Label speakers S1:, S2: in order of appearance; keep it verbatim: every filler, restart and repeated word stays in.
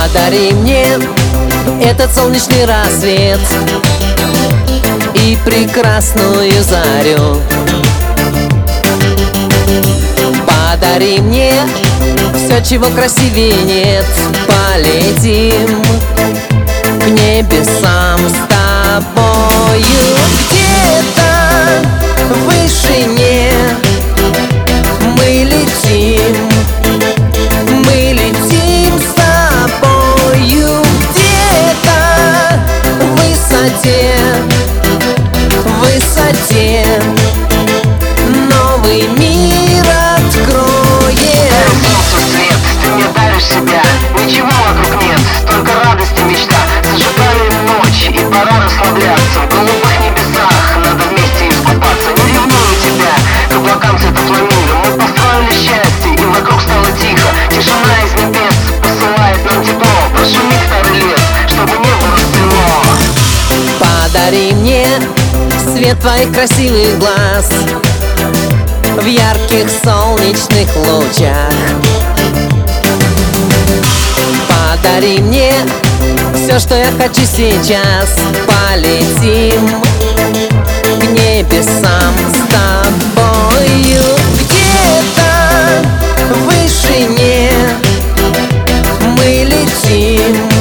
S1: Подари мне этот солнечный рассвет и прекрасную зарю. Подари мне все, чего красивее нет. Полетим к небесам с тобою. Где-то в вышине мы летим, мы летим с тобою. Где-то в высоте, в высоте новый мир откроем.
S2: Солнце свет, ты мне даришь себя, ничего вокруг нет, только радость и мечта. Зажигаем ночь и пора расслабляться. В голубых небесах надо вместе искупаться. Не ревную тебя к облакам цвета фламинго. Мы построили счастье и вокруг стало тихо. Тишина из небес посылает нам тепло. Прошумит старый лес, чтобы небо расцвело.
S1: Подари мне свет твоих красивых глаз в ярких солнечных лучах. Подари мне все, что я хочу сейчас. Полетим к небесам с тобою. Где-то в вышине мы летим,